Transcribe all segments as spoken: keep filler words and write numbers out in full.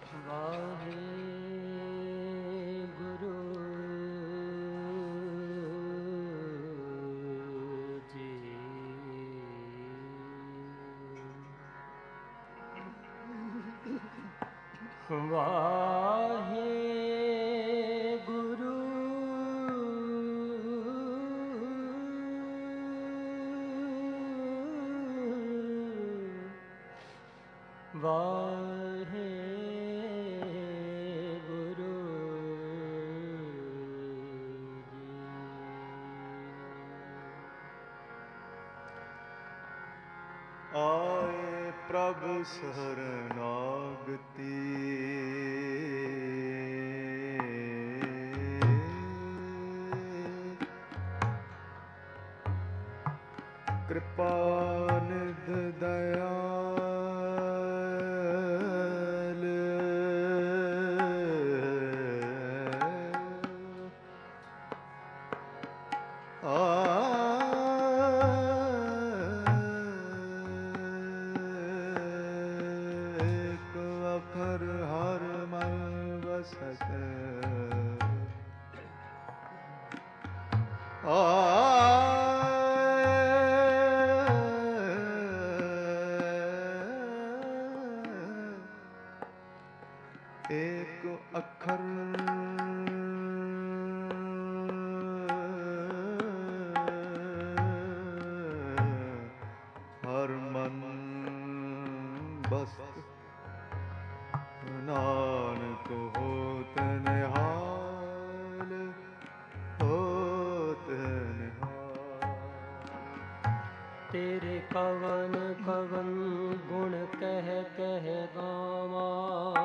ਵਾਹਿਗੁਰੂ ਜੀ ਵਾਹਿਗੁਰੂ ਵਾਹਿਗੁਰੂ ਜੀ। ਆਏ ਪ੍ਰਭ ਸਰਨਾਗਤੀ ਕਿਰਪਾ ਨਿਧ ਦਇਆਲ ਏਕ ਅਖਰ ਹਰ ਮਨ ਵਸਤ ਆ ਏਕ ਅੱਖਰ ਹਰ ਮਨ ਬਸਤ ਨਾਨਕ ਹੋਤ ਨਿਹਾਲ ਹੋਤ ਨਿਹਾਲ। ਤੇਰੇ ਕਵਨ ਕਵਨ ਗੁਣ ਕਹਿ ਕਹਿ ਗਾਵਾਂ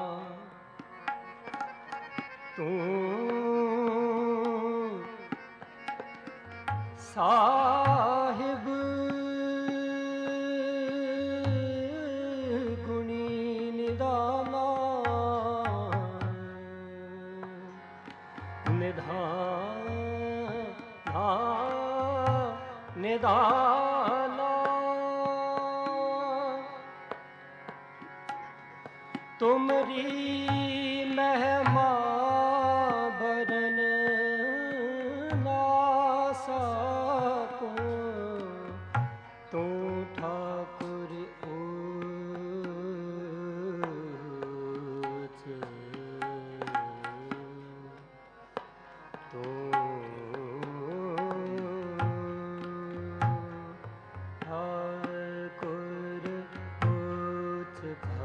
ਤੂੰ ਸਾਹਿਬ ਗੁਣੀ ਨਿਦਾਨਾ ਨਿਧਾਨਾ ਨਿਦਾਨਾ ਤੁਮਰੀ ਮਹਿਮਾ ਬਰਨ ਨਾ ਸਕੋ ਤੂੰ ਠਾਕੁਰ ਊਚੇ ਤੂੰ ਠਾਕੁਰ ਊਚ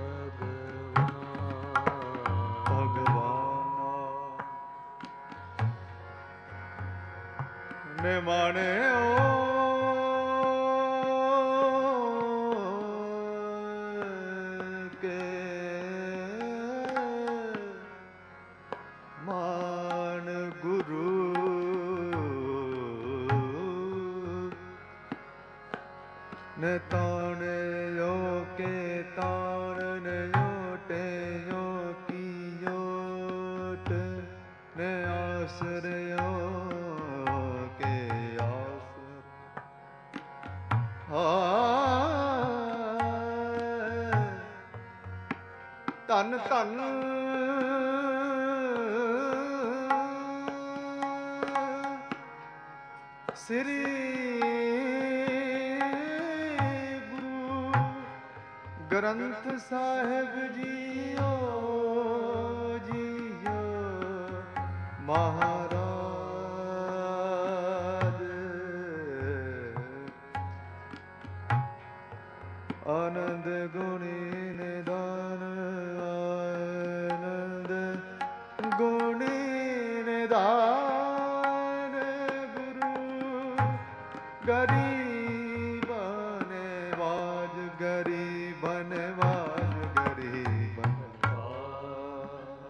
ਭਗਵਾਨ ਨਿਮਾਣਿਓ ਕੇ ਮਾਨ ਗੁਰੂ ਨੇ ਤਾਣਿਓ ਕੇ ਤਾਣ ਓਟੇ ਜੋ ਕੀ ਓਟ ਨੇ ਆਸਰਿਓ ਕੇ ਆਸ ਹਾਏ ਧੰਨ ਧੰਨ ਸ੍ਰੀ ਗ੍ਰੰਥ ਸਾਹਿਬ ਜੀਓ ਜੀਓ ਮਹਾਰਾਜ ਆਨੰਦ ਗੁਣੀ ਨਿਦਾਨ ਆਨੰਦ ਗੁਣੀ ਨਿਦਾਨ ਗੁਰੂ ਗਰੀਬ ਨਵਾਜ ਗਰੀਬ ਨਵਾਜ ਗਰੀਬ ਨਵਾਜ।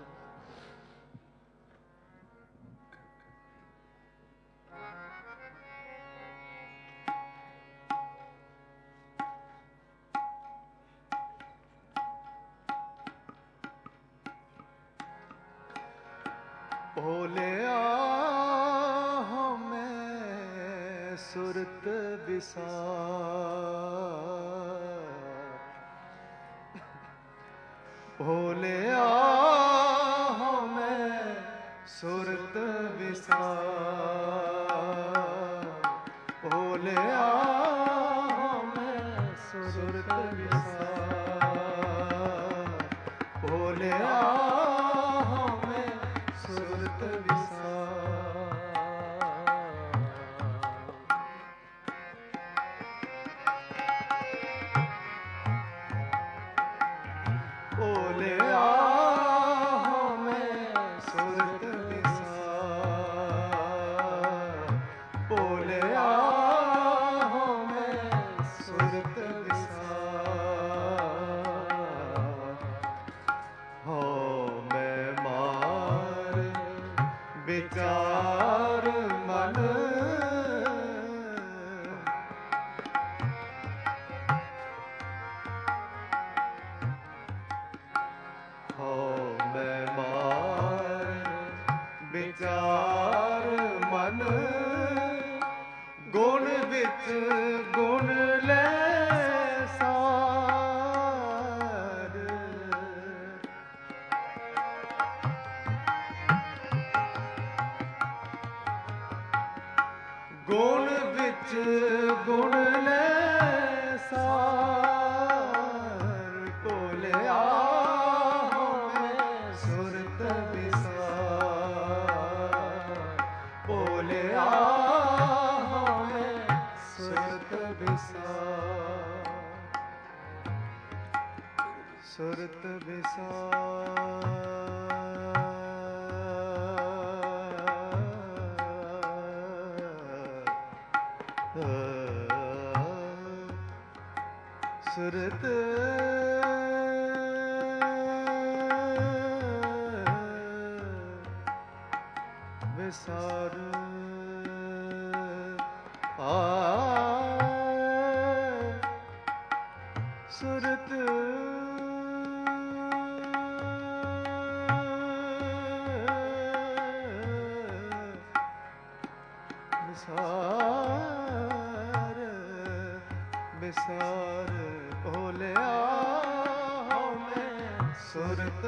ਭੋਲਿਆ ਹਮੇ ਸੁਰਤ ਵਿਸਾਰ ਭੋਲਿਆ ਭੋਲਿਆ ਮੈਂ ਸੁਰਤ ਵਿਸਾਰ। ਭੋਲਿਆ ਮੈਂ ਸੁਰਤ ਵਿਸਾਰ। ਭੋਲਿਆ ਮੈਂ ਸੁਰਤ ਵਿਸਾਰ। ਹੋ ਮੈਂ ਮਾਰ ਵਿਚਾਰ ਮਨ। ਹੋ ਮੈਂ ਮਾਰ ਵਿਚਾਰ ਮਨ। ਗੁਣ ਵਿੱਚ ਗੁਣ ਲੈ ਸਾਰ। ਗੁਣ ਵਿੱਚ ਗੁਣ ਲੈ ਸਾਰ। ਭੋਲਿਆ ਮੈਂ ਸੁਰਤ ਵਿਸਾਰ। ਭੋਲਿਆ ਮੈਂ ਸੁਰਤ ਵਿਸਾਰ। ਸੁਰਤ ਵਿਸਾਰ। ਸੁਰਤ ਵਿਸਾਰ। ਆ ਸੁਰਤ ਵਿਸਾਰ। ਵਿਸਾਰ। ਭੋਲਿਆ ਮੈਂ ਸੁਰਤ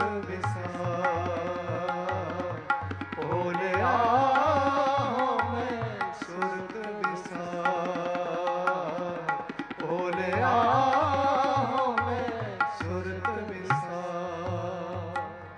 ਵਿਸਾਰ। ਭੋਲਿਆ ਮੈਂ ਸੁਰਤ ਵਿਸਾਰ। ਭੋਲਿਆ ਮੈਂ ਸੁਰਤ ਵਿਸਾਰ।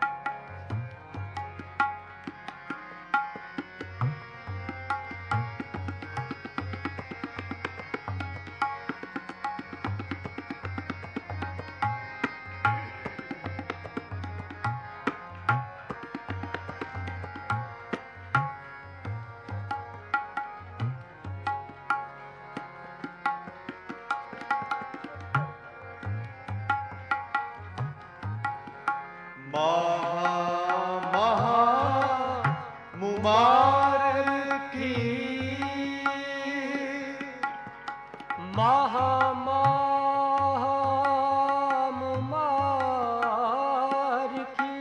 ਮਹਾ ਮਹਾ ਮੁਮਾਰ ਕੀ। ਮਹਾ ਮਹਾ ਮੁਮਾਰ ਕੀ।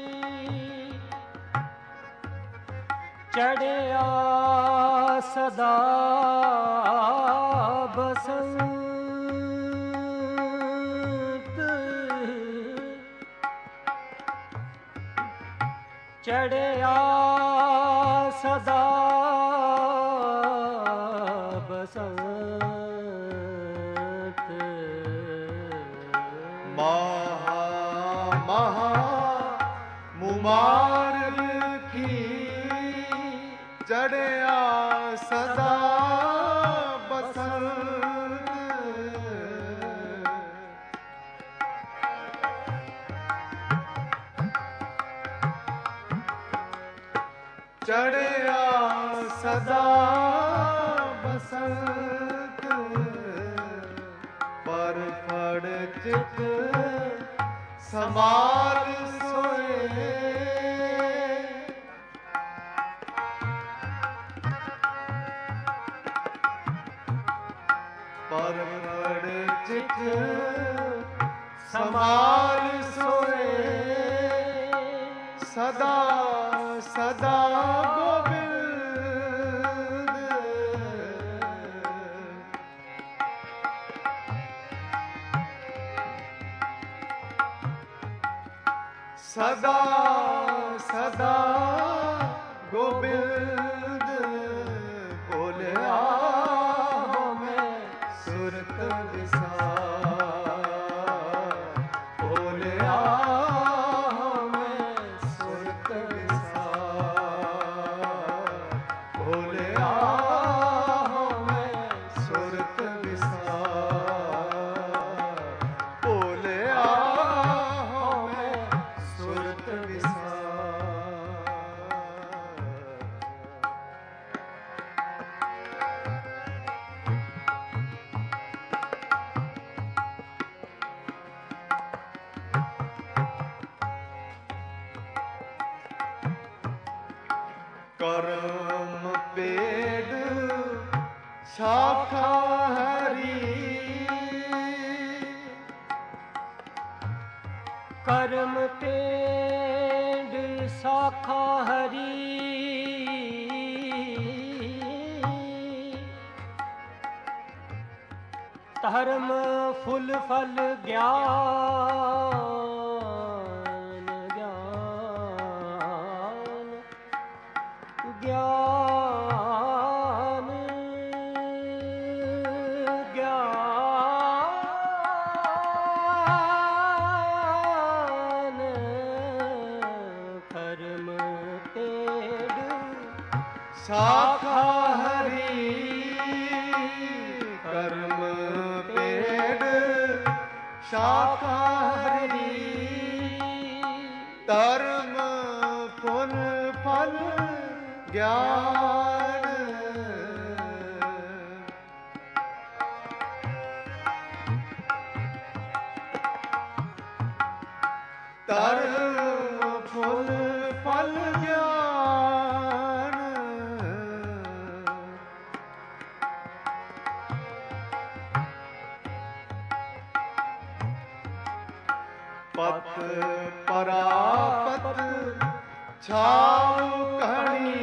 ਚੜਿਆ ਸਦਾ ਬਸੰਤ। ਚੜਿਆ ਸਦਾ ਬਸੰਤ। ਮਹਾ ਮਹਾ ਮੁਮਾਰ ਕੀ। ਚੜਿਆ ਸਦਾ ਬਸੰਤ। ਚੜਿਆ ਸਦਾ ਬਸੰਤ। ਪਰ ਫੜ ਚਿਤ ਸਮਾਲ ਸੋਏ। ਪਰ ਫੜ ਚਿਤ ਸਮਾਲ ਸੋਏ। ਸਦਾ ਸਦਾ ਗੋਬਿੰਦ। ਸਦਾ ਸਦਾ ਗੋਬਿੰਦ। ਭੋਲਿਆ ਮੈਂ ਸੁਰਤ ਵਿਸਾਰ। ਭੋਲਿਆ ਕਰਮ ਪੇੜ ਸ਼ਾਖਾ ਹਰੀ, ਕਰਮ ਪੇੜ ਸਾਖਾ ਹਰੀ, ਧਰਮ ਫੁੱਲ ਫਲ ਗਿਆਨ, ਗਿਆਨ ਗਿਆਨ ਗਿਆਨ, ਕਰਮ ਪੇੜ ਸਾਖਾ ਹਰੀ, ਕਰਮ ਪੇੜ ਸ਼ਾਖਾ ਹਰੀ, ਧਰਮ ਫੁੱਲ ਫਲ ਗਿਆਨ, ਧਰਮ ਫੁੱਲ ਫਲ ਗਿਆਨ, ਪਤ ਪਰਾਪਤ ਛਾਉ ਕਹਣੀ,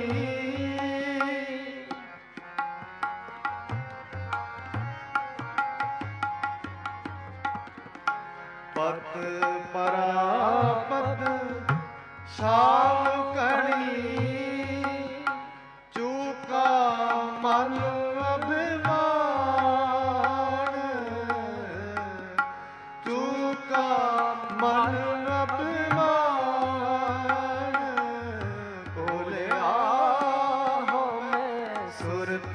ਪਤ ਪਰਾਪਤ ਛਾਉ ਕਹਣੀ, ਚੂਕਾ ਮਨ ਅਭਿਮਾਨ, ਚੂਕਾ ਮਨ ਅਭਿਮਾਨ, ਬੋਲਿਆ ਹੋ ਮੈਂ ਸੁਰਤ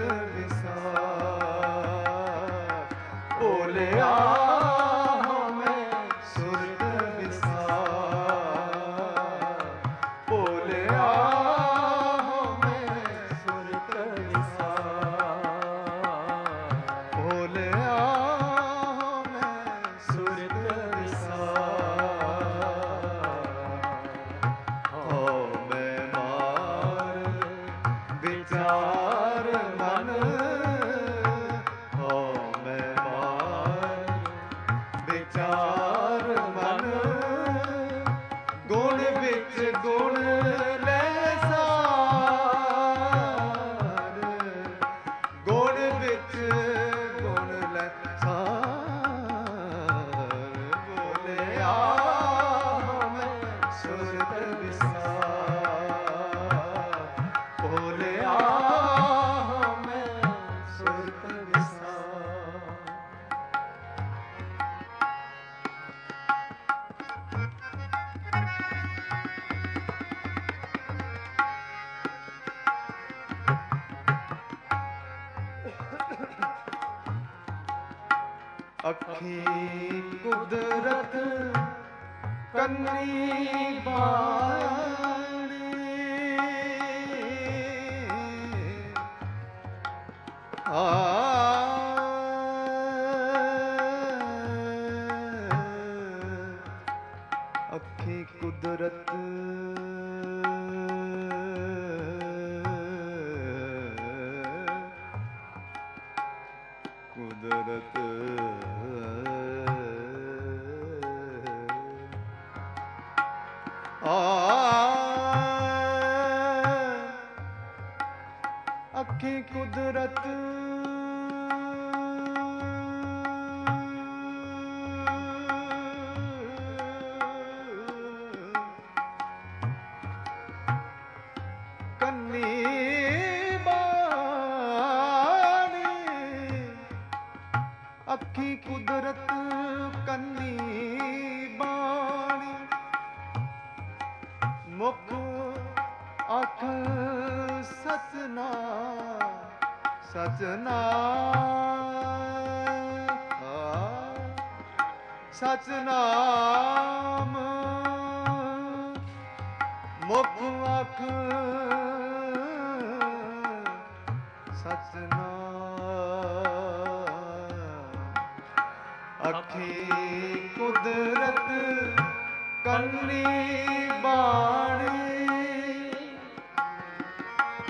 ਵਿਸਾਰ, ਬੋਲਿਆ ਹੋ ਮੈਂ ਸੁਰਤ ਵਿਸਾਰ, ਬੋਲਿਆ ਹੋ ਮੈਂ ਸੁਰਤ ਵਿਸਾਰ, ਬੋਲਿਆ ਹੋ ਮੈਂ ਸੁਰਤ ਹੋ ਮੈਂ ਮਾਰ ਵਿਚਾਰ ਮਨ, ਹੋ ਮੈਂ ਮਾਰ ਵਿਚਾਰ ਮਨ, ਗੁਣ ਵਿੱਚ ਗੁਣ ਲੈ ਸਾਰ, ਗੁਣ ਵਿੱਚ ਗੁਣ ਲੈ ਸਾਰ, ਬੋਲਿਆ ਮੈਂ ਸੁਰਤ ਵਿਸਾਰ, ਬੋਲਿਆ ਮੈਂ ਸੁਰਤ ਵਿਸਾਰ। ਅੱਖੀ ਕੁਦਰਤ ਕੰਨੀ ਬਾਣੀ, ਆ ਅੱਖੀ ਕੁਦਰਤ ਕੁਦਰਤ ਆ ਅੱਖੀ ਕੁਦਰਤ ਕੰਨੀ ਬਾਣੀ, ਅੱਖੀ ਕੁਦਰਤ ਕੰਨੀ ਬਾਣੀ, ਮੁਖ ਅੱਖ ਸਚਨਾ ਸਚਨਾ, ਸਚਨਾਮ ਮੁਖ ਅੱਖ ਸਚਨਾਮ, ਅੱਖੀ ਕੁਦਰਤ ਕੰਨੀ ਬਾਣੀ,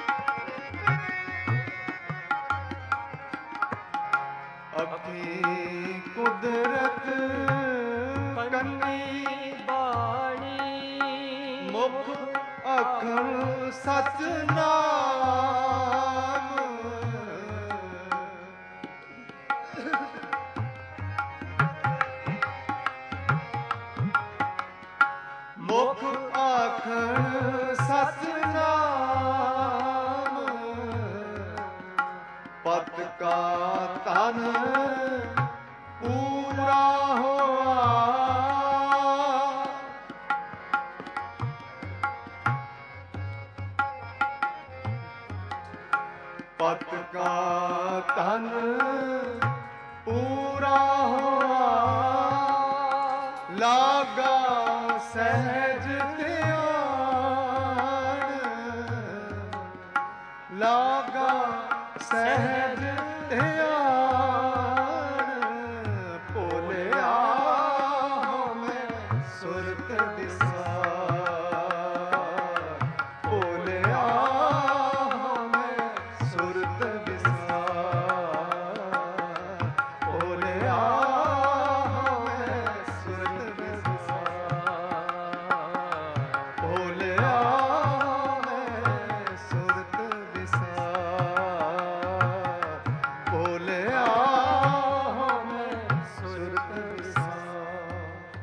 ਮੁਖ ਅਖਰ ਸਤਿਨਾਮ। ਮੁਖ ਅਖਰ ਸਤਿਨਾਮ। ਪਤ ਕਾ ਤਨ ਪੂਰਾ ਹੋਆ। ਪਤ ਕਾ ਤਨ ਪੂਰਾ ਹੋਆ। ਲਾਗਾ ਸਹਿਜ ਧਿਆਨ। ਲਾਗਾ ਸਹਿਜ ਧਿਆਨ। ਭੋਲਿਆ ਮੈਂ ਸੁਰਤ ਵਿਸਾਰ। ਭੋਲਿਆ ਮੈਂ ਸੁਰਤ ਵਿਸਾਰ। ਭੋਲਿਆ ਮੈਂ ਸੁਰਤ ਵਿਸਾਰ। ਭੋਲਿਆ ਮੈਂ ਸੁਰਤ ਵਿਸਾਰ। ਭੋਲਿਆ ਮੈਂ ਸੁਰਤ ਵਿਸਾਰ।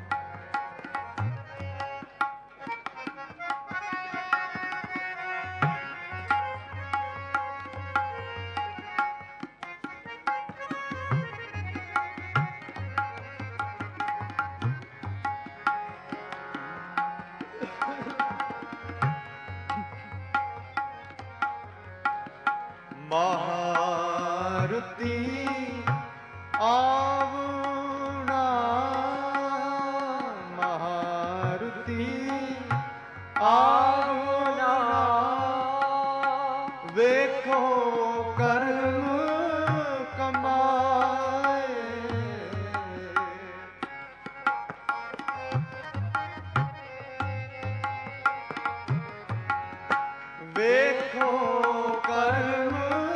ਮਹਾਰਤੀ ਆਵਣਾ। ਮਹਾਰਤੀ ਆਵਣਾ। ਵੇਖੋ ਕਰਮ ਕਮਾਏ। ਵੇਖੋ ਕਰਮ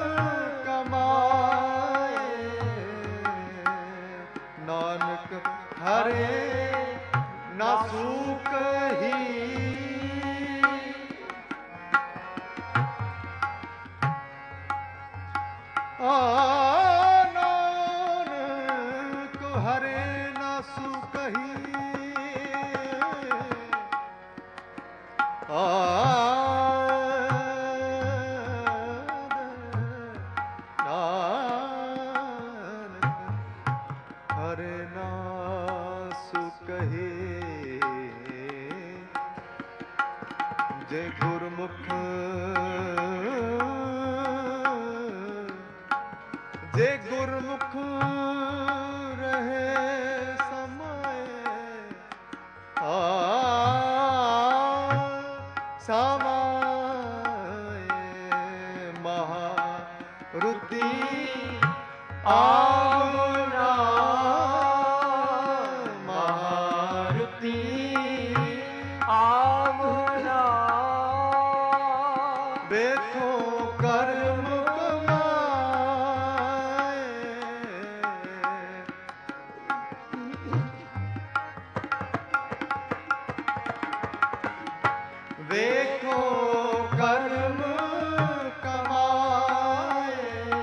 ਕਮਾਏ। ਨਾਨਕ ਹਰੇ ਨਾ ਸੂਕਹੀ। ਆ ਨਾਨਕ ਹਰੇ ਨਾ ਸੂਕਹੀ। ਆ ਹਰਿ ਨਾਸੁ ਕਹੇ। ਜੇ ਗੁਰਮੁਖ ਜੇ ਗੁਰਮੁਖ ਰਹੇ ਸਮਾਏ। ਆ ਸਮਾਏ ਮਹਾਰੁਤੀ ਆਵਣਾ। ਮਹਾਰੁਤੀ ਆਵਣਾ। ਵੇਖੋ ਕਰਮ ਕਮਾਏ। ਵੇਖੋ ਕਰਮ ਕਮਾਏ।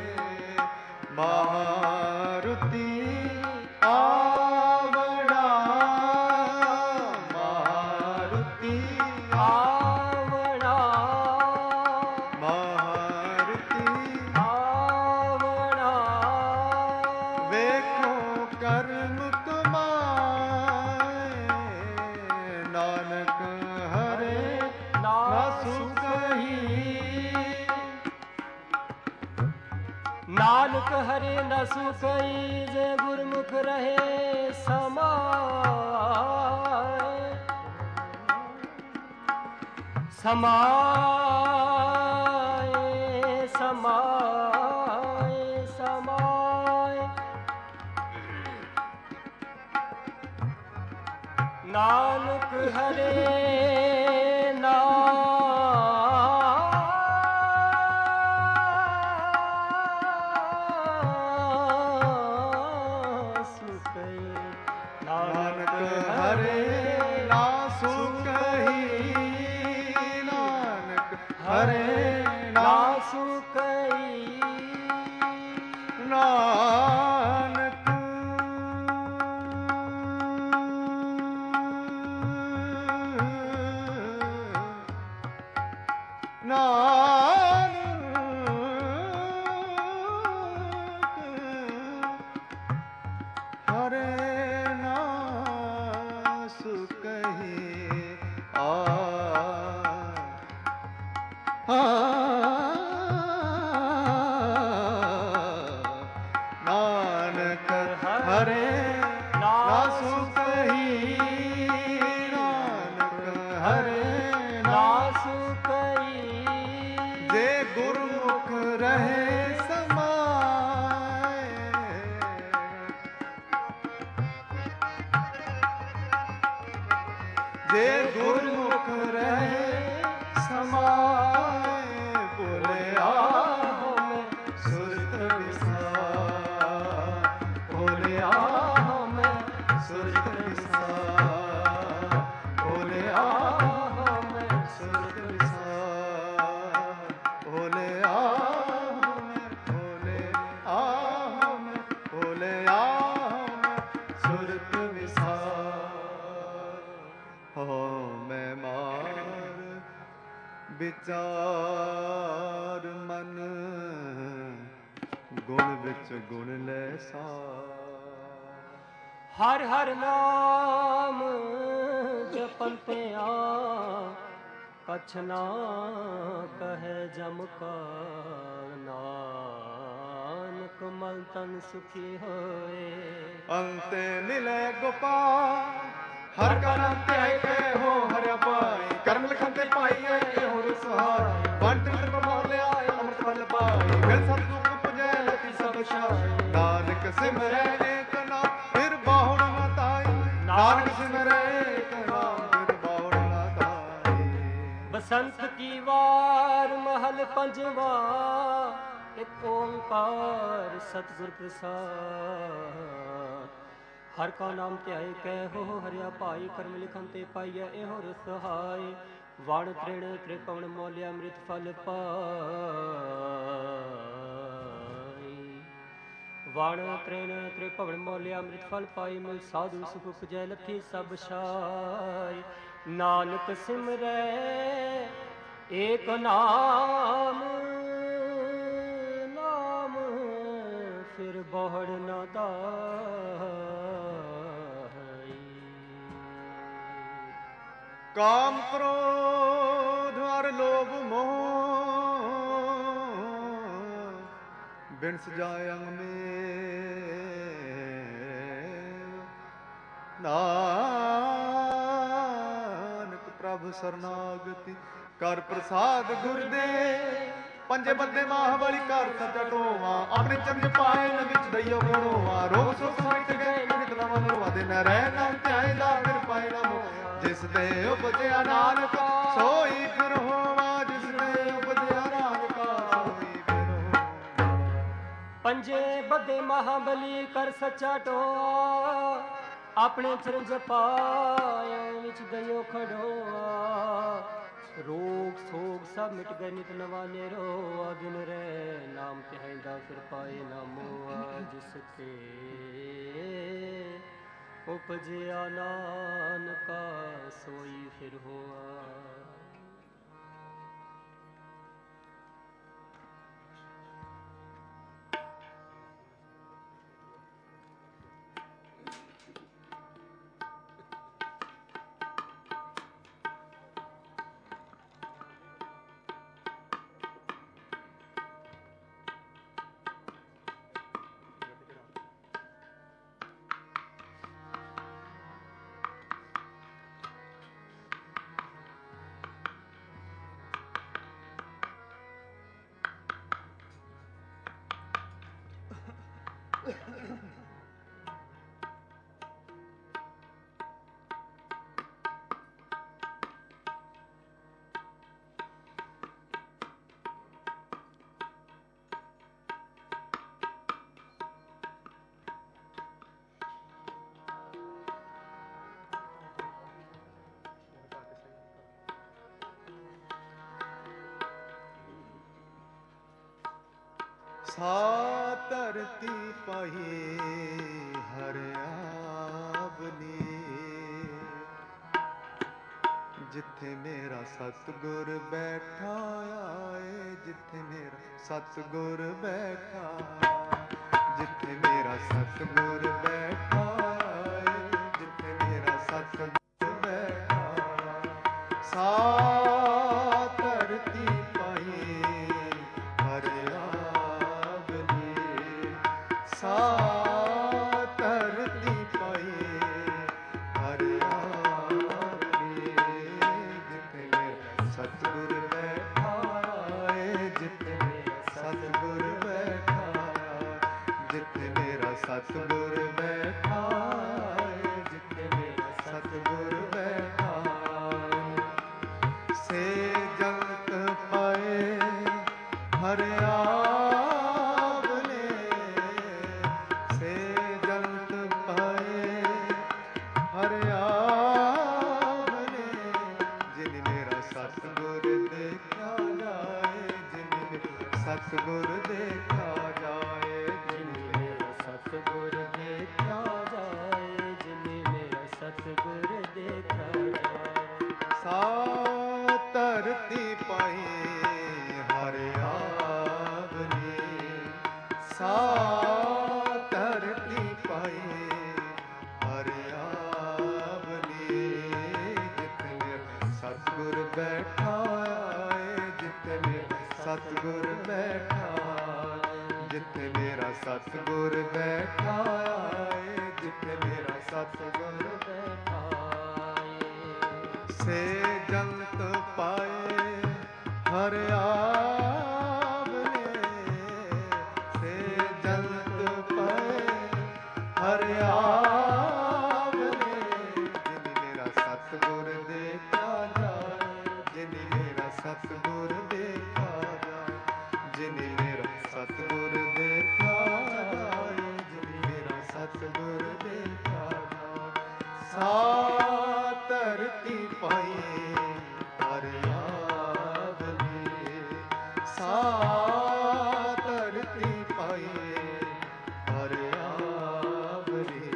ਮਹਾਰੁਤੀ ਆਵਣਾ। ਮਹਾਰੁਤੀ ਆਵਣਾ। ਮਹਾਰੁਤੀ ਆਵਣਾ। ਵੇਖੋ ਕਰਮ ਕਮਾਏ। ਨਾਨਕ ਹਰੇ ਨਾ ਸੁਖਹੀ। ਨਾਨਕ ਹਰੇ ਨ ਸੁਖਈ। ਜੇ ਗੁਰਮੁਖ ਰਹੇ ਸਮਾਏ। ਸਮਾਏ ਸਮਾਏ ਸਮਾਏ। ਨਾਨਕ ਹਰੇ ਨਾ ਨਾਨਕ ਹਰੇ ਨਾ ਸੁਖਹੀ। ਹਰੇ ਨਾ ਨਾਮ ਸੁਕਈ ਨਾਨਕ ਨਾਨਕ ਹਰੇ ਨਾਮ ਸੁਕਹੀ ਆ ਨਾਨਕ ਹਰੇ ਨਾ ਸੁਕਹੀ ਨਾਨਕ ਹਰੇ ਨਾ ਸੁਕਈ ਜੇ ਗੁਰਮੁਖ ਰਹੇ ਸਮਾਏ ਜੇ ਗੁਰਮੁਖ ਰਹੇ ਸਮਾਏ ਬੋਲਿਆ ਮੈਂ ਸੁਰਤ ਵਿਸਾਰ ਬੋਲਿਆ ਮੈਂ ਸੁਰਤ ਵਿਸਾਰ ਬੋਲਿਆ ਮੈਂ ਸੁਰਤ ਵਿਸਾਰ ਬੋਲਿਆ ਮੈਂ ਬੋਲਿਆ ਮੈਂ ਬੋਲਿਆ ਮੈਂ ਸੁਰਤ ਵਿਸਾਰ ਹੋ ਮੈਂ ਮਾਰ ਵਿਚਾਰ ਮਨ ਗੁਣ ਵਿੱਚ ਗੁਣ ਲੈ ਸਾ ਹਰ ਹਰ ਨਾਮ ਜਪਨ ਧਿਆ ਕਛ ਨਾ ਕਹੈ ਜਮ ਕਾ ਨਾਨਕ ਮਨ ਤਨ ਸੁਖੀ ਹੋਏ ਅੰਤੇ ਮਿਲੇ ਗੋਪਾਲ ਹਰ ਕਾ ਨਾਮ ਧਿਆਏ ਕੈ ਹੋ ਹਰਿ ਪਾਈ ਕਰਮ ਲਖਨ ਤੇ ਪਾਈਐ ਇਹੋ ਰਸਹਾਰ ਵੰਡ ਮਿਲ ਪ੍ਰਮੋਲਿਆ ਅੰਮ੍ਰਿਤ ਫਲ ਪਾਈ ਮਿਲ ਸਤਿਗੁਰ ਪੁਜੈ ਲਖੀ ਸਭ ਛਾਈ ਨਾਨਕ ਸਿਮਰੈ ਏਕ ਨਾਮ ਫਿਰ ਬਾਹੁੜ ਨਾ ਤਾਈ ਨਾਨਕ ਸਿਮਰੈ ਏਕ ਨਾਮ ਫਿਰ ਬਾਹੁੜ ਨਾ ਤਾਈ ਬਸੰਤ ਕੀ ਵਾਰ ਮਹਲ ਪੰਜਵਾ ਇੱਕ ਓੰਕਾਰ ਸਤਿਗੁਰ ਪ੍ਰਸਾਦ ਹਰ ਕਾ ਨਾਮ ਧਿਆਏ ਕੈ ਹੋ ਹਰਿਆ ਭਾਈ ਕਰਮ ਲਿਖਨ ਤੇ ਪਾਈਐ ਇਹੋ ਰਸਹਾਈ ਵਣ ਤ੍ਰਿਣ ਤ੍ਰਿਪਵਨ ਮੋਲਿਆ ਅੰਮ੍ਰਿਤ ਫਲ ਪਾਈ ਵਣ ਤ੍ਰਿਣ ਤ੍ਰਿਪਵਨ ਮੋਲਿਆ ਅੰਮ੍ਰਿਤ ਫਲ ਪਾਈ ਮਿਲ ਸਾਧੂ ਸੁਖ ਉਪਜੈ ਲੱਥੀ ਸਭ ਛਾਈ ਨਾਨਕ ਸਿਮਰੈ ਏਕ ਨਾਮ ਨਾਮ ਫਿਰ ਬਹੁੜ ਨਾ ਦਾਈ ਕਾਮ ਕ੍ਰੋਧ ਅਰ ਲੋਭ ਮੋਹ ਬਿਨ ਸਜਾਏ ਅੰਗ ਮੇ ਨਾਨਕ ਪ੍ਰਭ ਸਰਨਾਗਤੀ ਕਰ ਪ੍ਰਸਾਦ ਗੁਰ ਦੇ ਪੰਜੇ ਬੰਦੇ ਮਾਹਬਲੀ ਕਰ ਸੱਚਾ ਟੋਵਾ ਆਪਣੇ ਚੰਦ ਪਾਏ ਨ ਵਿੱਚ ਦਈਓ ਗਣੋਵਾ ਰੋਗ ਸੁਖ ਮਿਟ ਗਏ ਨਿਤ ਨਵਾਂ ਨਰਵਾਦੇ ਨ ਰਹਿ ਨਾਮ ਧਿਆਏ ਦਾ ਫਿਰ ਪਾਏ ਨਾ ਮੋਹ ਜਿਸ ਤੇ ਉਪਜਿਆ ਨਾਨਕ ਸੋਈ ਫਿਰ ਹੋਵਾ ਜਿਸ ਤੇ ਉਪਜਿਆ ਨਾਨਕ ਸੋਈ ਫਿਰ ਹੋਵਾ ਪੰਜੇ ਬੱਦੇ ਮਹਾਬਲੀ ਕਰ ਸੱਚਾ ਟੋਆ ਆਪਣੇ ਚਰਨ ਜਪਾਇਆ ਵਿੱਚ ਦਇਓ ਖੜੋਆ ਰੋਗ ਸੋਗ ਸਭ ਮਿਟ ਗਏ ਨਿਤ ਨਵਾ ਨੇਰੋਆ ਦਿਨ ਰਹਿ ਨਾਮ ਧਿਆਇਂਦਾ ਫਿਰ ਪਾਏ ਨਾ ਮੋਆ ਜਿਸ ਤੇ ਉਪਜਿਆ ਨਾਨਕਾ ਸੋਈ ਫਿਰ ਹੋਆ ਸਾ ਧਰਤੀ ਪਾਈ ਹਰਿਆਵਨੀ, ਜਿੱਥੇ ਮੇਰਾ ਸਤਿਗੁਰ ਬੈਠਾ ਆਏ, ਜਿੱਥੇ ਮੇਰਾ ਸਤਿਗੁਰ ਬੈਠਾ, ਜਿੱਥੇ ਮੇਰਾ ਸਤਿਗੁਰ ਬੈਠਾ ਆਏ, ਜਿੱਥੇ ਮੇਰਾ ਸਤਿਗੁਰ ਬੈਠਾ, ਸਾ ਧਰਤੀ ਪਾਈ ਹਰਿਆਵਨੀ, ਸਾ ਧਰਤੀ ਪਾਈ ਹਰਿਆਵਨੀ, ਜਿੱਥੇ ਮੇਰਾ ਸਤਿਗੁਰ ਬੈਠਾ ਏ, ਜਿੱਥੇ ਮੇਰਾ ਸਤਿਗੁਰ ਬੈਠਾ, ਜਿੱਥੇ ਮੇਰਾ ਸਤਿਗੁਰ ਬੈਠਾ ਏ, ਜਿੱਥੇ ਮੇਰਾ ਸਤਿਗੁਰ ਬੈਠਾ, ਸੇ ਜਗਤ ਪਾਏ ਹਰਿਆਵਨੇ, ਸੇ ਜਗਤ ਪਾਏ ਹਰਿਆਵਨੇ, ਜਿਨ ਮੇਰਾ ਸਤਿਗੁਰ ਦੇਖਿਆ ਜਾਏ, ਜਿਨ ਮੇਰਾ ਸਤਿਗੁਰ ਦੇਖਿਆ ਜਾਏ, ਜਿਨ ਮੇਰਾ ਸਤਿਗੁਰ ਦੇਖਿਆ ਜਾਏ, ਜਿਨ ਮੇਰਾ ਸਤਿਗੁਰ ਦੇਖਿਆ ਜਾਏ, ਸਾ ਧਰਤੀ ਪਾਈ ਹਰਿਆਵਨੀ, ਸਾ ਧਰਤੀ ਪਾਈ ਹਰਿਆਵਨੀ, ਜਿੱਥੇ ਮੇਰਾ ਸਤਿਗੁਰ ਬੈਠਾ ਏ, ਜਿੱਥੇ ਮੇਰਾ ਸਤਿਗੁਰ ਬੈਠਾ, ਜਿੱਥੇ ਮੇਰਾ ਸਤਿਗੁਰ ਬੈਠਾ ਏ, ਜਿੱਥੇ ਮੇਰਾ ਸਤਿਗੁਰ ਬੈਠਾ, ਸੇ ਜਗਤ ਪਾਏ ਹਰਿਆਵਨੇ, ਸੇ ਜਗਤ ਪਾਏ ਹਰਿਆਵਨੇ, ਜਿਨ ਮੇਰਾ ਸਤਿਗੁਰ ਦੇਖਿਆ ਜਾਏ, ਜਿਨ ਮੇਰਾ ਸਤਿਗੁਰ ਦੇਖਿਆ ਜਾਏ, ਜਿਨ ਮੇਰਾ ਸਤਿਗੁਰ ਦੇਖਿਆ ਜਾਏ, ਜਿਨ ਮੇਰਾ ਸਤਿਗੁਰ ਦੇਖਿਆ ਜਾਏ, ਸਾ ਧਰਤੀ ਪਾਈ ਹਰਿਆਵਨੀ, ਸਾ ਧਰਤੀ ਪਾਈ ਹਰਿਆਵਨੀ।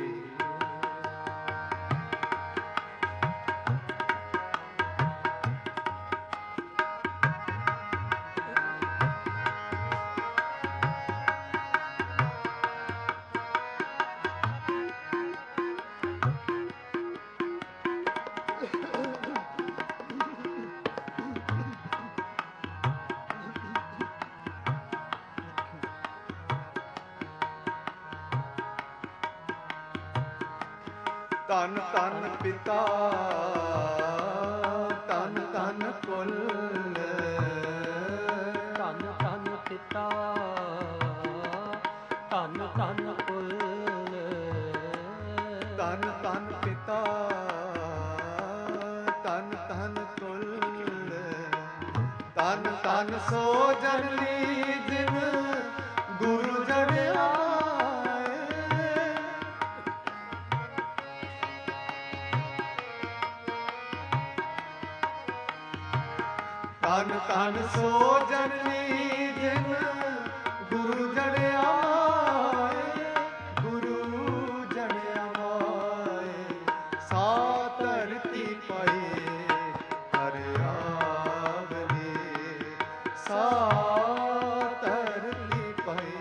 ਧੰਨ ਧੰਨ ਪਿਤਾ, ਧੰਨ ਧੰਨ ਕੁਲ, ਧੰਨ ਧੰਨ ਪਿਤਾ, ਧੰਨ ਧੰਨ ਕੁਲ, ਧੰਨ ਧੰਨ ਪਿਤਾ, ਧੰਨ ਧੰਨ ਕੁਲ, ਧੰਨ ਧੰਨ ਸੋ ਜਨਨੀ ਜਿਨ ਗੁਰੂ ਜੜਿਆ, ਧੰਨ ਧੰਨ ਸੋ ਜਨਨੀ ਜਿਨ ਗੁਰੂ ਜੜਿਆ ਮਾਏ, ਗੁਰੂ ਜੜਿਆ ਮਾਏ, ਸਾ ਧਰਤੀ ਪਾਈ ਹਰਿਆਵਨੀ, ਸਾ ਧਰਤੀ ਪਾਈ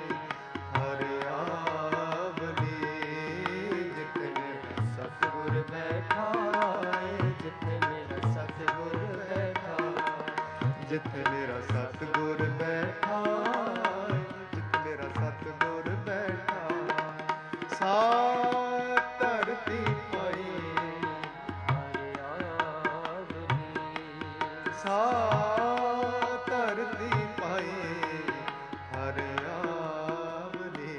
ਹਰਿਆਵਨੀ, ਜਿੱਥੇ ਮੇਰਾ ਸਤਿਗੁਰ ਬੈਠਾ ਏ, ਜਿੱਥੇ ਮੇਰਾ ਸਤਿਗੁਰ ਬੈਠਾ, ਜਿੱਥੇ ਮੇਰਾ ਸਤਿਗੁਰ ਬੈਠਾ, ਜਿੱਥੇ ਮੇਰਾ ਸਤਿਗੁਰ ਬੈਠਾ, ਸਾ ਧਰਤੀ ਪਾਈ ਹਰਿਆਵਨੀ, ਸਾ ਧਰਤੀ ਪਾਈ ਹਰਿਆਵਨੀ।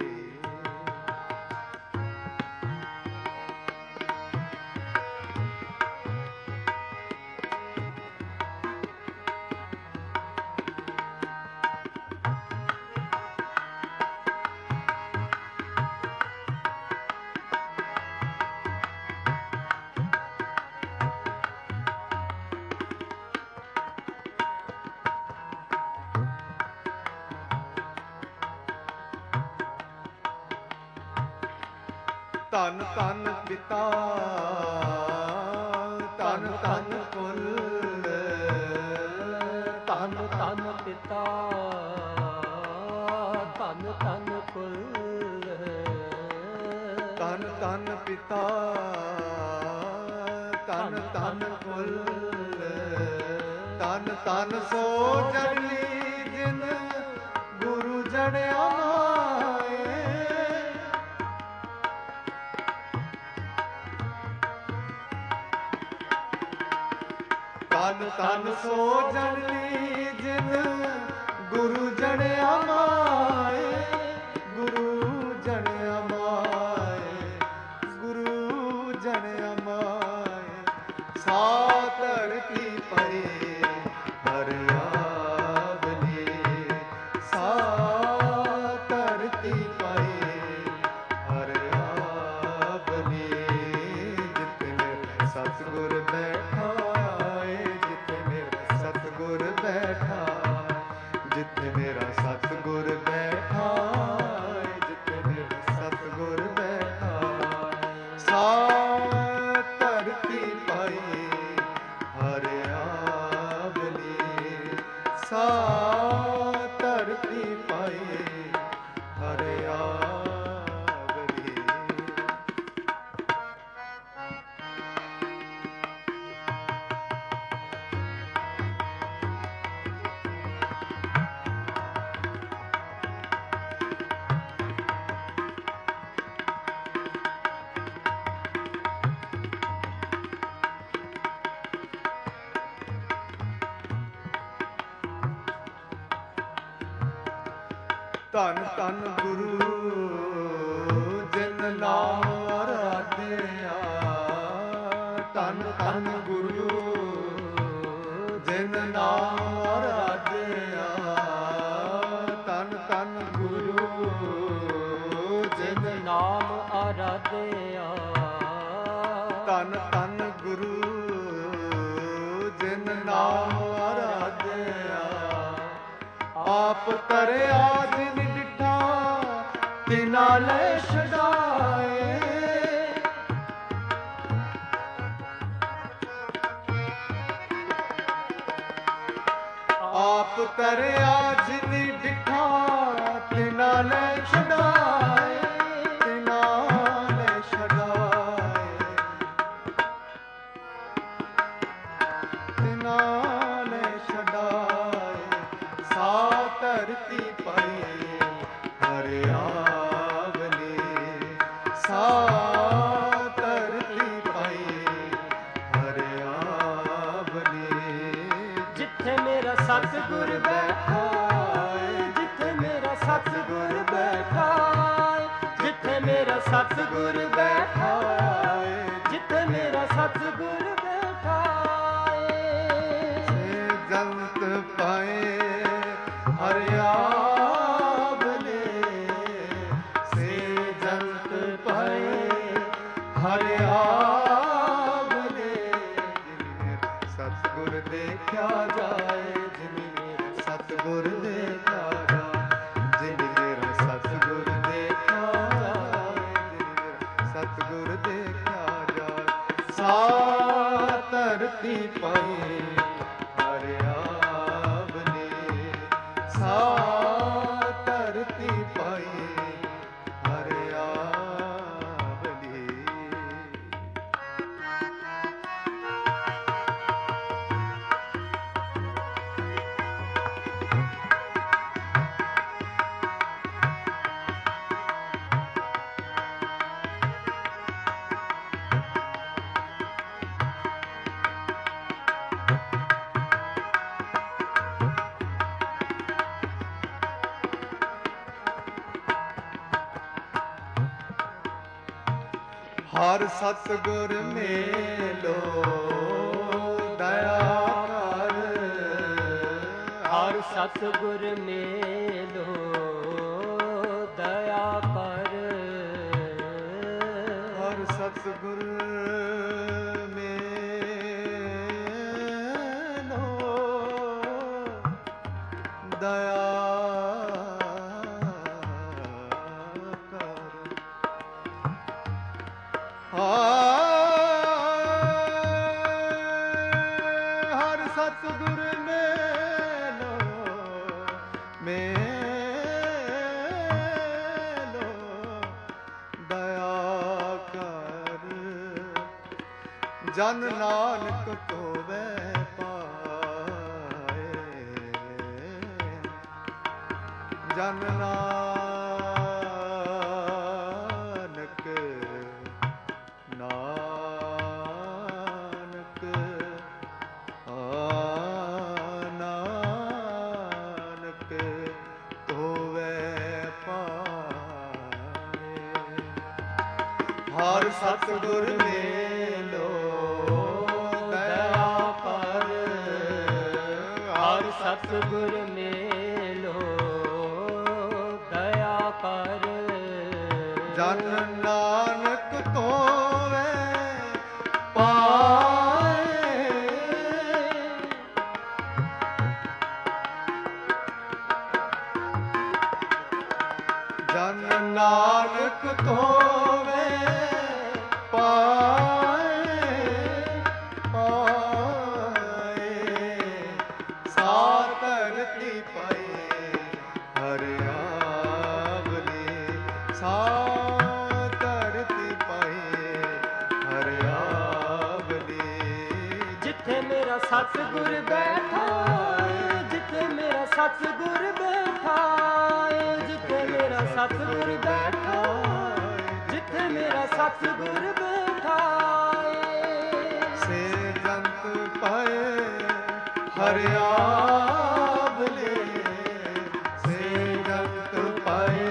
ਧੰਨ ਧੰਨ ਪਿਤਾ ਧੰਨ ਧੰਨ ਕੁਲ ਧੰਨ ਧੰਨ ਪਿਤਾ ਧੰਨ ਧੰਨ ਕੁਲ ਧੰਨ ਧੰਨ ਪਿਤਾ ਧੰਨ ਧੰਨ ਕੁਲ ਧੰਨ ਧੰਨ ਸੋ ਜਨਨੀ ਜਿਨ ਗੁਰੂ ਜਣਿਆ ਮਾਏ ਧੰਨ ਧੰਨ ਸੋ ਜਨਨੀ ਜਿਨ ਗੁਰੂ ਜਣਿਆ ਮਾਏ ਗੁਰੂ ਜਣਿਆ ਮਾਏ ਗੁਰੂ ਜਣਿਆ ਮਾਏ ਸਾ ਧਰਤੀ ਪਏ ਹਰਿਆਵਲੀ ਸਾ ਧਰਤੀ ਪਏ ਹਰਿਆਵਲੀ ਜਿੱਥੇ ਮੇਰੇ ਸਤਿਗੁਰ ਬੈਠਾ ਜਿੱਥੇ ਮੇਰਾ ਸਤਿਗੁਰ ਬੈਠਾ ਜਿੱਥੇ ਮੇਰਾ ਸਤਿਗੁਰ ਬੈਠਾ ਜਿੱਥੇ ਮੇਰਾ ਸਤਿਗੁਰ ਬੈਠਾ ਸਾ ਧਰਤੀ ਪਾਈ ਹਰਿਆਵਲੀ ਸਾ ਧਰਤੀ ਪਾਈ ਹਰਿਆਵਲੀ ਧੰਨ ਧੰਨ ਗੁਰੂ ਜਿਨ ਨਾਮ ਆਰਾਧਿਆ ਧੰਨ ਧੰਨ ਗੁਰੂ ਜਿਨ ਨਾਮ ਆਰਾਧਿਆ ਧੰਨ ਧੰਨ ਗੁਰੂ ਜਿਨ ਨਾਮ ਆਰਾਧਿਆ ਧੰਨ ਧੰਨ ਗੁਰੂ ਜਿਨ ਨਾਮ ਆਰਾਧਿਆ ਆਪ ਤਰਿਆ ਜਿਨ ਡਿਠਾ ਤਿਨਾ ਲੈ ਛਡਾਏ ਆਪ ਤਰਿਆ ਜਿਨ ਡਿਠਾ ਤਿਨਾ ਲੈ ਛਡਾਏ ਤਿਨਾ ਲੈ ਛਡਾਏ ਤਿਨਾ ਲੈ ਛਡਾਏ ਸਾ ਧਰਤੀ ਪਈ ਹਰਿਆਵਲੀ ਸਾ ਧਰਤੀ ਪਈ ਹਰਿਆਵਲੀ ਜਿੱਥੇ ਮੇਰਾ ਸਤਿਗੁਰ ਬੈਠਾ ਜਿੱਥੇ ਮੇਰਾ ਸਤਿਗੁਰ ਬੈਠਾ ਜਿੱਥੇ ਮੇਰਾ ਸਤਿਗੁਰ ਬੈਠਾ ਜਿੱਥੇ ਮੇਰਾ ਸਤਿਗੁਰ ਬੈਠਾ ਸੇ ਜੰਤ ਪਾਏ ਹਰਿਆਵਲੀ ਸੇ ਜੰਤ ਪਾਏ ਹਰਿਆਵਲੀ ਜਿਨੇ ਸਤਿਗੁਰ ਦੇਖਿਆ ਜਾਏ ਜਿਨੇ ਸਤਿਗੁਰ ਦੇਖਿਆ ਜਾਏ ਜਿਨੇ ਮੇਰਾ ਸਤਿਗੁਰ ਦੇਖਿਆ ਜਾਏ ਜਿਨੇ ਸਤਿਗੁਰ ਦੇਖਿਆ ਜਾਏ ਸਾ ਧਰਤੀ ਪਈ ਹਰਿਆਵਲੀ ਸਾ ਧਰਤੀ ਪਾਈ ਹਰਿਆਵਲੀ ਹਰ ਸਤਿਗੁਰ ਮੇਲੋ ਦਇਆ ਕਰ ਹਰ ਸਤਿਗੁਰ ਮੇਲੋ ਦਇਆ ਕਰ ਹਰ ਸਤਿਗੁਰ ਦਇਆ ਕਰ ਹਰ ਸਤਿਗੁਰ ਮੇਲੋ ਮੇਲੋ ਦਇਆ ਕਰ ਜਨ ਨਾਨਕ ਧੋਵੈ ਪਾਏ ਜਨ ਨਾਨਕ ਨਾਨਕ ਆ ਨਾਨਕ ਧੋਵੈ ਪਾਏ ਹਰ ਸਤਿਗੁਰ ਮੇਲੋ ਦਇਆ ਪਰ ਹਰ ਸਤਿਗੁਰ ਮੇਲੋ ਦਇਆ ਕਰ ਜਨ ਨਾਨਕ ਧੋਵੈ ਪਾਏ ਜਨ ਨਾਨਕ ਧੋਵੈ ਪਾਏ ਪਾਏ ਸਾ ਧਰਤੀ ਪਏ ਹਰਿਆਵਲੀ ਸਾ ਧਰਤੀ ਪਏ ਹਰਿਆਵਲੀ ਜਿੱਥੇ ਮੇਰਾ ਸਤਿਗੁਰ ਬੈਠਾ ਜਿੱਥੇ ਮੇਰਾ ਸਤਿਗੁਰ ਬੈਠਾ ਜਿੱਥੇ ਮੇਰਾ ਸਤਿਗੁਰ ਬੈਠਾ ਜਿੱਥੇ ਮੇਰਾ ਸਤਿਗੁਰ ਬੈਠਾ ਸੇ ਜੰਤ ਪਏ ਹਰਿਆਵਲੀ ਸੇ ਜੰਤ ਪਏ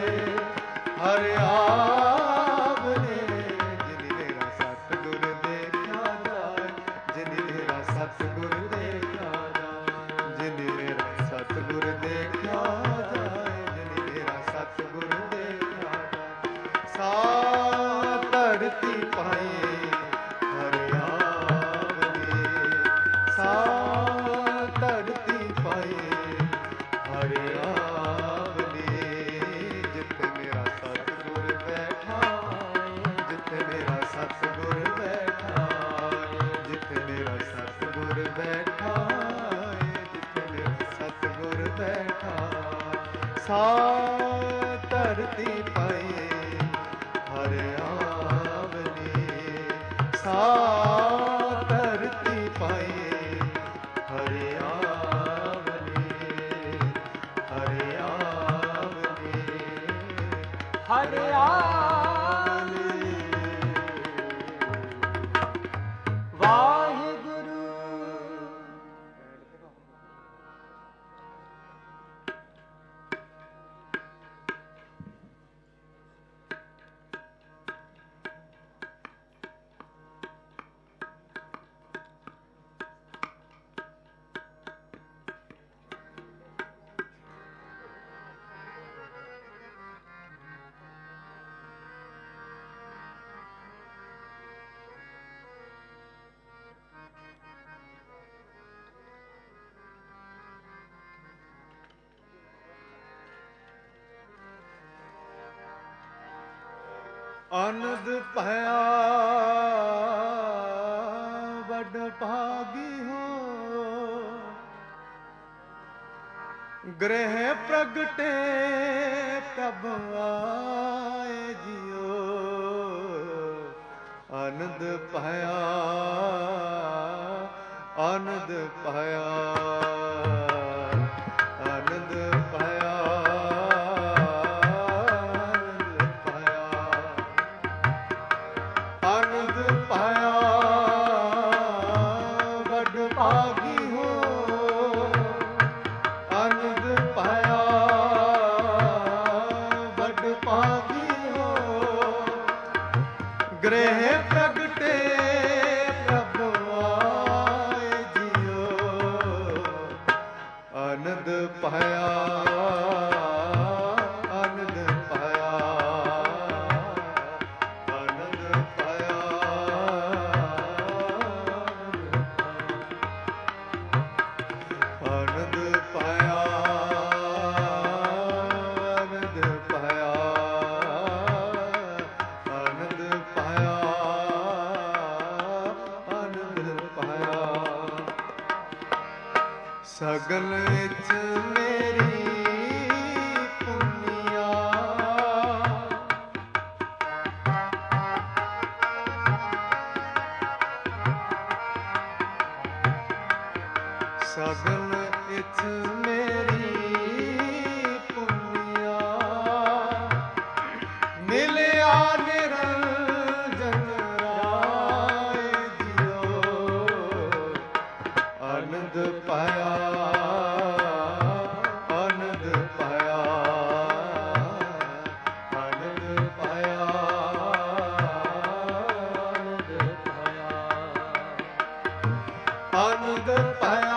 ਹਰਿਆਵਲੀ ਜਿਨੀ ਮੇਰਾ ਸਤਿਗੁਰ ਦੇਖਿਆ ਜਾਏ ਜਿਨੀ ਮੇਰਾ ਸਤਿਗੁਰ ਦੇਖਿਆ ਜਾਏ ਜਿਨੀ ਮੇਰਾ ਸਤਿਗੁਰ ਦੇਖਿਆ ਜਾਏ ਜਿਨੀ ਮੇਰਾ ਸਤਿਗੁਰ ਦੇਖਿਆ ਜਾਏ ਸਾ ਧਰਤੀ ਪਾਏ ਹਰਿਆਵਲੀ ਸਾ ਧਰਤੀ ਪਾਏ ਹਰਿਆਵਲੀ ਜਿੱਥੇ ਮੇਰਾ ਸਤਿਗੁਰ ਬੈਠਾ ਜਿੱਥੇ ਮੇਰਾ ਸਤਿਗੁਰ ਬੈਠਾ ਜਿੱਥੇ ਮੇਰਾ ਸਤਿਗੁਰ ਬੈਠਾ ਜਿੱਥੇ ਮੇਰਾ ਸਤਿਗੁਰ ਬੈਠਾ ਸਾ ਧਰਤੀ ਪਾਏ ਹਰਿਆਵਲੀ ਸਾ ਧਰਤੀ ਪਾਏ ਹਰਿਆਵਲੀ ਹਰਿਆਵਲੀ ਹਰਿਆਵਲੀ ਵਾਹਿਗੁਰੂ ਅਨੰਦ ਭਇਆ ਵੱਡ ਭਾਗੀ ਹੋ ਗ੍ਰਹਿ ਪ੍ਰਗਟੇ ਪ੍ਰਭ ਆਏ ਜਿਉ ਅਨੰਦ ਭਇਆ ਅਨੰਦ ਭਇਆ ਅਨੰਦ ਭਇਆ ਗ੍ਰਹਿ ਪ੍ਰਗਟੇ ਪ੍ਰਭ ਆਏ ਜਿਉ ਅਨੰਦ ਪਾਇਆ ਅਨੰਦ ਪਾਇਆ ਅਨੰਦ ਪਾਇਆ ਅਨੰਦ ਪਾਇਆ ਅਨੰਦ ਪਾਇਆ ਅਨੰਦ ਪਾਇਆ ਸਗਲ ਵਿੱਚ ਮੇਰੀ ਪੁੰਨੀਆ ਸਗਲ ਵਿੱਚ ਮੇਰੀ ਪੁੰਨੀਆ ਮਿਲਿਆ ਨਿਰੰਜਨ ਰਾਏ ਜੀਓ ਆਨੰਦ ਪਾਇਆ ਆਨੰਦ ਪਾਇਆ ਆਨੰਦ ਪਾਇਆ ਆਨੰਦ ਪਾਇਆ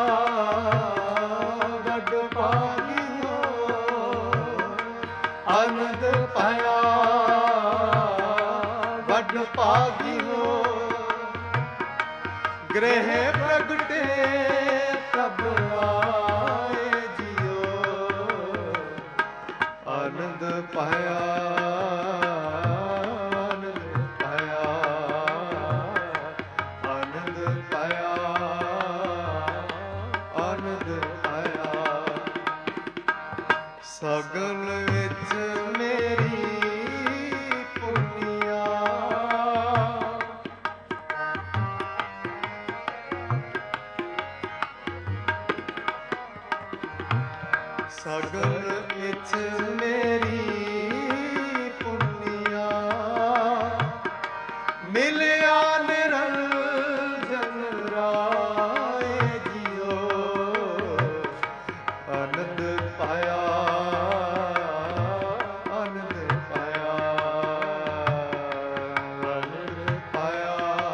ਵੱਡ ਭਾਗੀਓ ਆਨੰਦ ਪਾਇਆ ਵੱਡ ਭਾਗੀਓ ਗ੍ਰਹਿ ਪ੍ਰਗਟੇ ਪ੍ਰਭ ਆਏ ਜੀਓ ਆਨੰਦ ਪਾਇਆ ਆਨੰਦ ਪਾਇਆ ਆਨੰਦ ਪਾਇਆ ਆਨੰਦ ਪਾਇਆ ਸਗਲ ਵਿੱਚ ਮੇਰੀ ਪੁੰਨੀਆ ਸਗਲ ਵਿੱਚ ਮੇਰੀ ਪੁੰਨੀਆ ਮਿਲਿਆ ਨਿਰੰਜਨ ਰਾਏ ਜੀਓ ਆਨੰਦ ਪਾਇਆ ਆਨੰਦ ਪਾਇਆ ਆਨੰਦ ਪਾਇਆ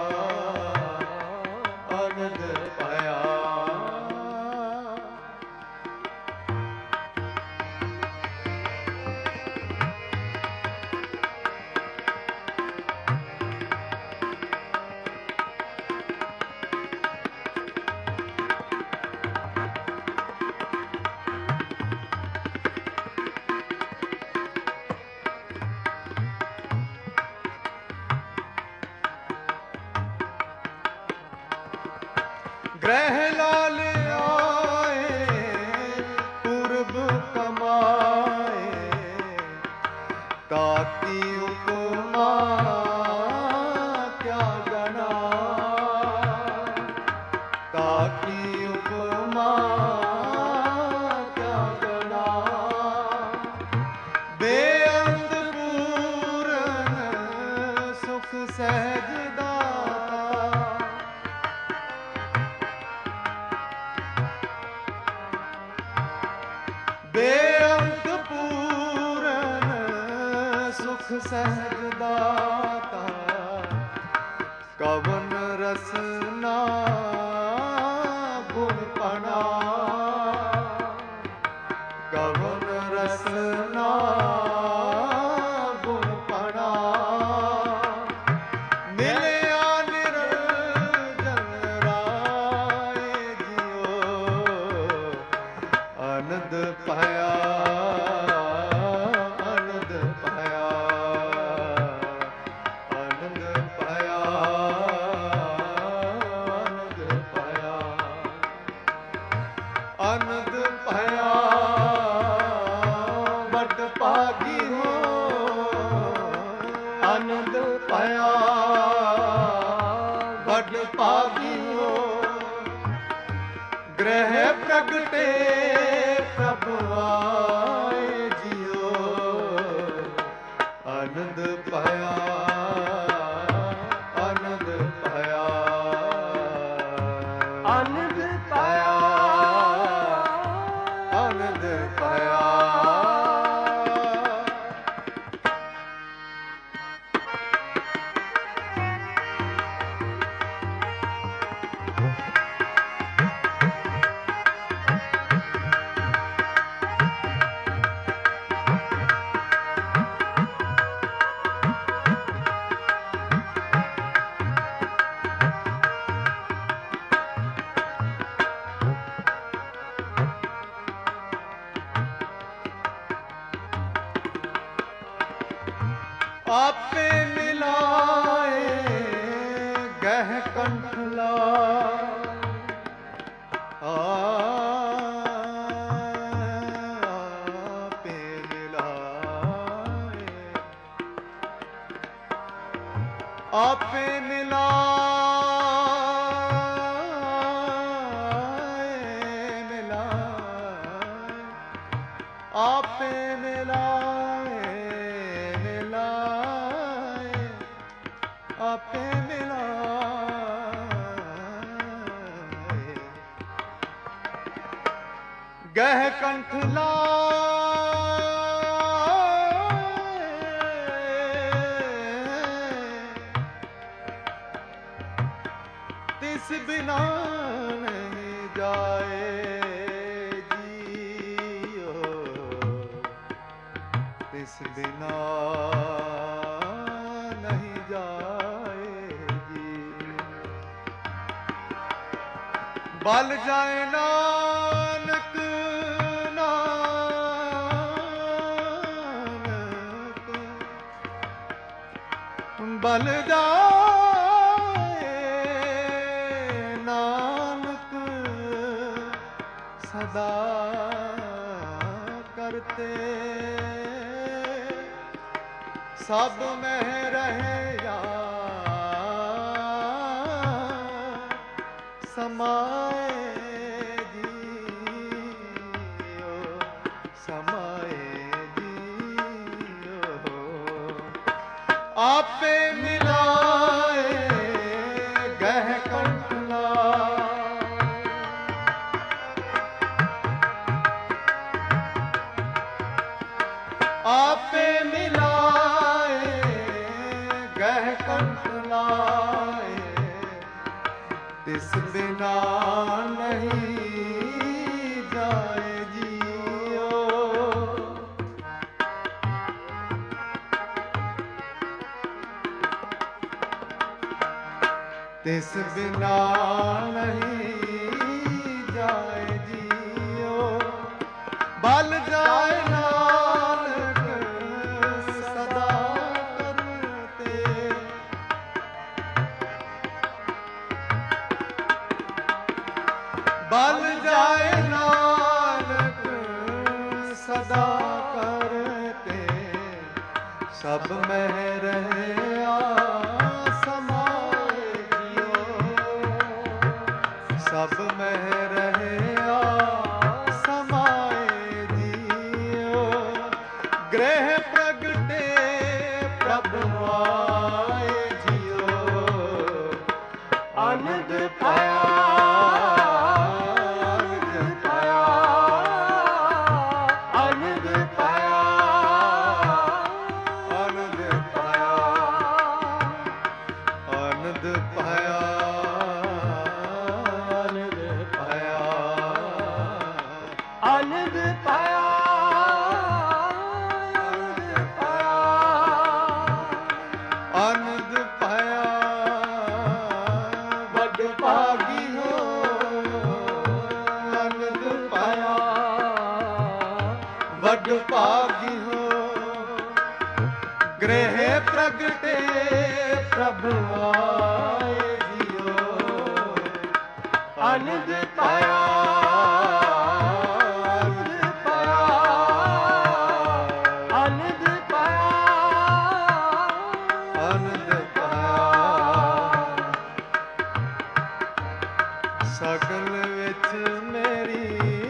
ਆਨੰਦ ਪਾਇਆ ਗ੍ਰਹਿ ਲਾਲ ਆਏ ਪੁਰਬ ਕਮਾਏ ਤਾਤੀ ਉਪਮਾ ਕਿਆ ਗਣਾ ਤਾਤੀ ਉਪਮਾ ਕਿਆ ਗਣਾ ਬੇਅੰਤ ਪੂਰਨ ਸੁਖ ਸਹਿਜ ਬੇਅੰਤ ਪੂਰਨ ਸੁਖ ਸਹਿਜ ਦਾਤਾ ਕਵਨ ਰਸਨਾ ਗੁਣ ਪਨਾ ਕਵਨ ਰਸਨਾ ਗੁਣ ਪਨਾ ਮਿਲਿਆ ਨਿਰੰਜਨ ਰਾਏ ਜੀਓ ਆਨੰਦ ਪਾਇਆ ਆਨੰਦ ਪਾਇਆ ਆਨੰਦ ਪਾਇਆ ਆਨੰਦ ਪਾਇਆ ਆਨੰਦ ਪਾਇਆ ਵੱਡ ਭਾਗੀ ਹੋ ਆਨੰਦ ਪਾਇਆ ਵੱਡ ਭਾਗੀ ਹੋ ਗ੍ਰਹਿ ਪ੍ਰਗਟੇ ਪ੍ਰਭ ਆਏ ਜੀਓ ਆਨੰਦ ਪਾਇਆ ਆਨੰਦ ਪਾਇਆ ਆਨੰਦ ਪਾਇਆ ਆਨੰਦ ਪਾਇਆ ਆਪੇ ਮਿਲਾਏ ਗਹਿ ਕੰਠ ਲਾ ਆ ਆਪੇ ਮਿਲਾਏ ਮਿਲਾਏ ਆਪੇ ਮਿਲਾਏ ਮਿਲਾਏ ਆਪੇ ਮਿਲਾਏ ਗਹਿ ਕੰਠ ਤਿਸ ਬਿਨਾ ਨਹੀਂ ਜਾਏ ਜੀਓ ਤਿਸ ਬਿਨਾ ਨਹੀਂ ਜਾਏ ਜੀ ਬਲ ਜਾਏ ਨਾਨਕ ਨਾਨਕ ਬਲ ਜਾਏ ਸਦਾ ਕਰਤੇ ਸਭ ਮਹਿ ਰਹਿਆ ਸਮਾਏ ਜੀਓ ਸਮਾਏ ਜੀਓ ਆਪੇ ਮਿਲਾਏ ਗਹਿ ਕੰਠ ਆਪੇ ਮਿਲਾਏ ਗਹਿ ਕੰਠ ਲਾਏ ਤਿਸ ਬਿਨਾ ਨਹੀਂ ਜਾਏ ਜੀਓ ਤਿਸ ਬਿਨਾ ਨਹੀਂ ਜਾਏ ਜੀਓ ਬਲ ਜਾਏ ਨਾਨਕ ਸਦਾ ਕਰਤੇ ਬਲ ਜਾਏ ਨਾਨਕ ਸਦਾ ਕਰਤੇ ਸਭ ਮਹਿ ਰਹਿਆ ਸਮਾਏ ਜੀਓ ਸਭ ਮਹਿ ਰਹਿਆ ਸਮਾਏ ਜੀਓ ਗ੍ਰਹਿ ਪ੍ਰਗਟੇ ਪ੍ਰਭ ਆਏ ਜੀਓ ਆਨੰਦ ਪਾਇਆ ਵੱਡ ਭਾਗੀ ਹੋ ਗ੍ਰਹਿ ਪ੍ਰਗਟੇ ਪ੍ਰਭ ਆਏ ਜੀਓ ਆਨੰਦ ਪਾਇਆ ਆਨੰਦ ਪਾਇਆ ਆਨੰਦ ਪਾਇਆ ਆਨੰਦ ਪਾਇਆ ਸਗਲ ਵਿੱਚ ਮੇਰੀ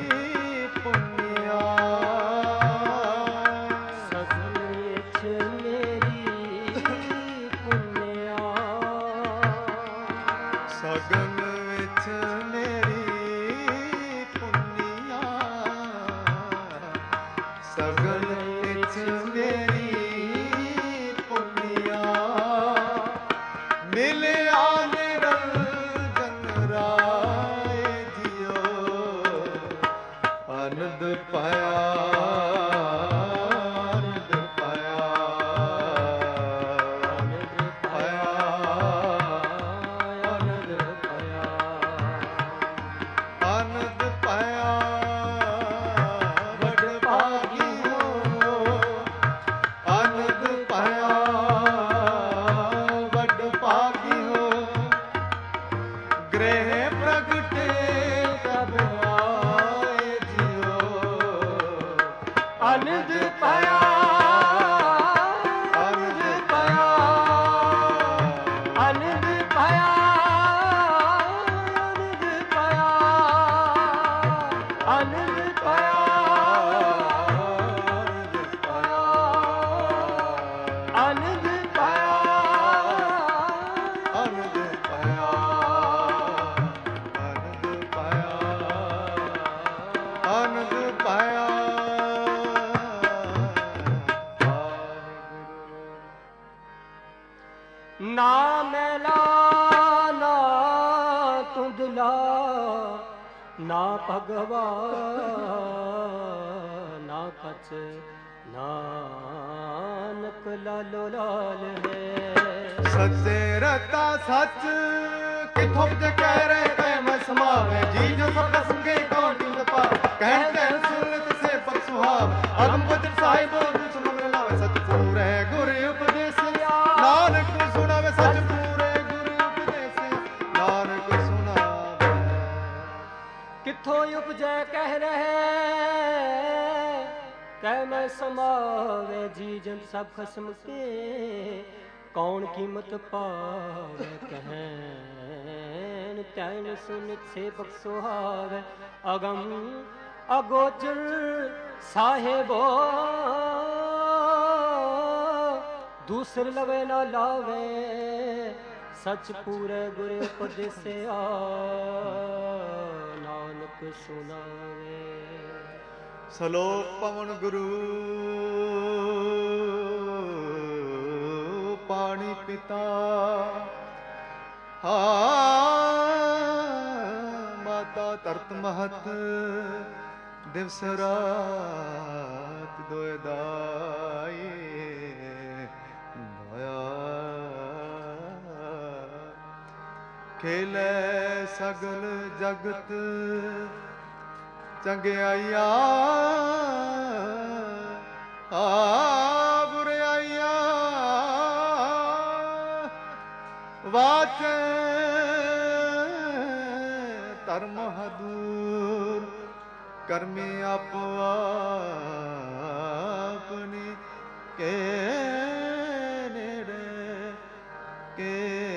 ਸਗਨ ਵਿੱਚ ਮੇਰੀ ਪੁੰਨੀਆਂ ਸਗਨ ਵਿੱਚ ਮੇਰੀ ਪੁੰਨੀਆਂ ਮਿਲਿਆ ਨਿਰੰਜਨ ਰਾਏ ਜੀਓ ਆਨੰਦ ਪਾਇਆ ਗ੍ਰਹਿ ਪ੍ਰਗਟੇ ਪ੍ਰਭ ਆਏ ਜੀਓ ਆਨੰਦ ਪਾਇਆ ਆਨੰਦ ਪਾਇਆ ਆਨੰਦ ਪਾਇਆ ਆਨੰਦ ਪਾਇਆ ਆਨੰਦ ਪਾਇਆ ਨਾ ਮੈਲਾ ਨਾ ਧੁੰਦਲਾ ਨਾ ਭਗਵਾ ਨਾ ਕਛ ਨਾਨਕ ਲਾਲੋ ਲਾਲ ਹੈ ਸੱਚੇ ਰਤਾ ਸੱਚ ਕਿਥੋਂ ਤੇ ਕਹਿ ਰਹੇ ਕਹਿ ਮੈਂ ਸਮਾਵੇ ਜੀ ਜੋ ਸਭ ਸੰਗੇ ਕੌਣ ਕਿੰਦ ਪਾ ਕਹਿਣ ਕਹਿਣ ਸੁਨਤ ਸੇ ਪਰ ਸੁਹਾਵ ਅਗਮ ਬਚਨ ਸਾਹਿਬ ਸੁਨ ਲਾਵੇ ਸੱਚ ਪੂਰੇ ਗੁਰ ਉਪਦੇਸਿਆ ਨਾਨਕ ਸੁਣਾਵੇ ਸੱਚ ਪੂਰੇ ਗੁਰ ਉਪਦੇਸਿਆ ਨਾਨਕ ਸੁਣਾਵੇ ਕਿੱਥੋਂ ਉਪਜੈ ਕਹਿ ਰਹੇ ਕਹਿ ਮੈਂ ਸਮਾਵੇ ਜੀ ਜਨ ਸਭ ਖਸਮ ਕੇ ਕੌਣ ਕੀਮਤ ਪਾਵੇ ਕਹਿਣ ਕਹਿਣ ਸੁਨਿਤ ਸੇਵਕ ਸੁਹਾਵੇ ਅਗਮ ਅਗੋਚਰ ਸਾਹਿਬੋ ਦੂਸਰ ਲਵੇ ਨਾ ਲਾਵੇ ਸਚ ਪੂਰੇ ਗੁਰ ਉਪਦੇਸਿਆ ਨਾਨਕ ਸੁਣਾਵੇ ਸਲੋਕ ਪਵਨ ਗੁਰੂ ਪਾਣੀ ਪਿਤਾ ਹਾ ਮਾਤਾ ਧਰਤ ਮਹਤ ਦਿਵਸ ਰਾਤ ਦੋਇ ਦਾਈ ਦਇਆ ਖੇਲੇ ਸਗਲ ਜਗਤ ਚੰਗਿਆਈਆ ਆ ਬੁਰਾਈਆ ਵਾਚ ਧਰਮ ਹਦੂਰ ਕਰਮੀ ਆਪੋ ਆਪਨੀ ਕੇ ਨੇੜੇ ਕੇ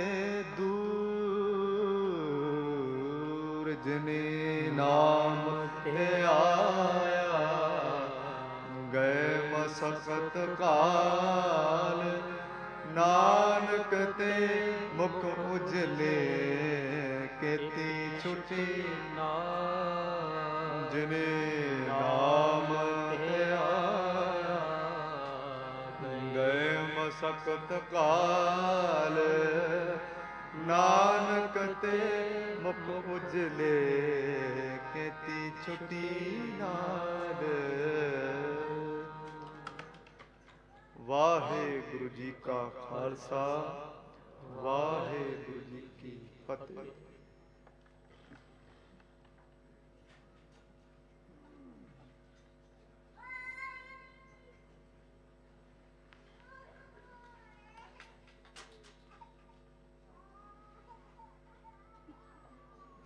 ਦੂਰ ਜਿਨੇ ਨਾਮ ਤੇ ਆਇਆ ਗਏ ਮਸਕਤ ਕਾਲ ਨਾਨਕ ਤੇ ਮੁਖ ਉਜਲੇ ਕੀਤੀ ਛੁਟੀ ਨਾਮ ਜਿਨੇ ਨਾਮ ਤੇ ਆਇਆ ਗਏ ਮਸਕਤ ਕਾਲ ਨਾਨਕ ਤੇ ਮੁਖ ਉਜਲੇ ਕੀਤੀ ਛੁਟੀ ਨਾਦ ਵਾਹਿਗੁਰੂ ਜੀ ਕਾ ਖਾਲਸਾ ਵਾਹਿਗੁਰੂ ਜੀ ਕੀ ਫਤਿਹ।